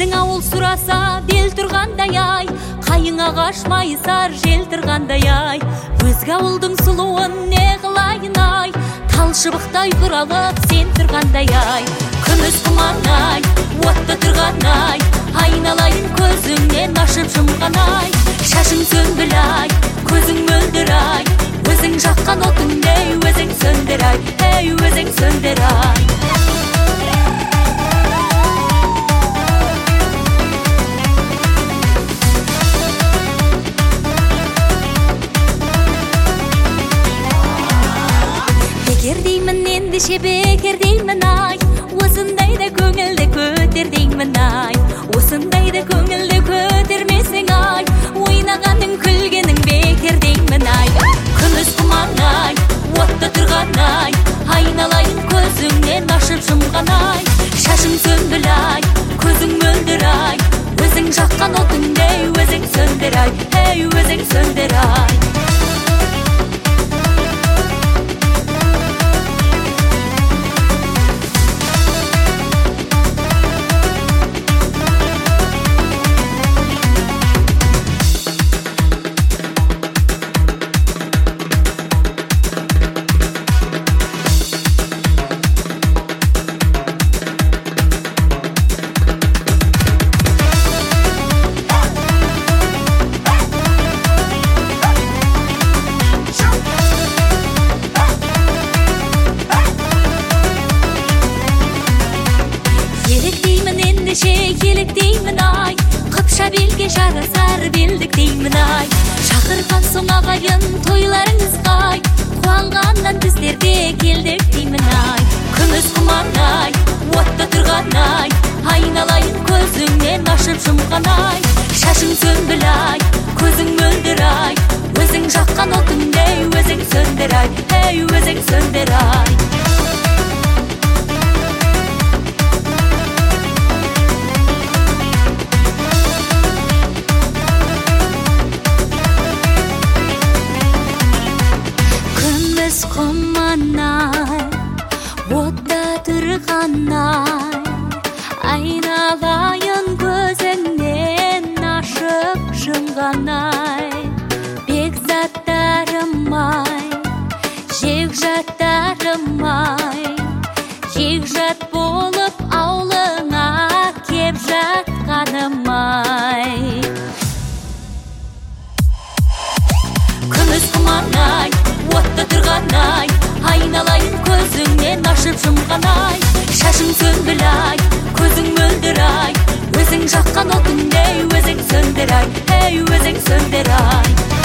Біздің ауыл сұраса бел тұрғандай ай, қайың ағаш майысар жел тұрғандай ай. Өзге ауылдың сұлуын не қылайын ай, тал шыбықтай құралып сен тұрғандай ай. Күміс құман ай, отты тұрған ай, айналайын көзіңнен ашып жұмған ай. Шашың сөнбіл ай, көзің мөлдір ай, өзің жаққан отыңдай өзің сөндір ай, өзің сөндір ай. Бекер деймін ендеше бекер деймін ай, осындайда көңілді көтер деймін ай. Осындайда көңілді көтермесің ай, ойнағаның күлгенің бекер деймін ай. Күміс құман ай, отты тұрған ай, айналайын көзіңнен ашып жұмған ай. Шашың сөнбіл ай, көзің мөлдір ай, өзің жаққан отыңдай өзің сөндір ай, өзің сөндір ай. Елік деймін ай, қыпша белге жарасар белдік деймін ай. Шақырған соң ағайын тойларыңызға ай, қуанғаннан біздер де келдік деймін ай. Күміс құман ай, отты тұрған ай, айналайын көзіңнен ашып жұмған ай. Шашың сөнбіл ай, көзің мөлдір ай, өзің жаққан отыңдай өзің сөндір ай, өзің сөндір ай. Құман ай, отта тұрған ай, айналайын көзіңнен ашып жұмған ай. Бекзаттарым ай, жекжаттарым ай, жекжат болып аулыңа кеп жатқаным ай. Күміс құман ай, отты тұрған ай, айналайын көзіңнен ашып жұмған ай. Шашың сөнбіл ай, көзің мөлдір ай, өзің жаққан отыңдай өзің сөндір ай, өзің сөндір ай.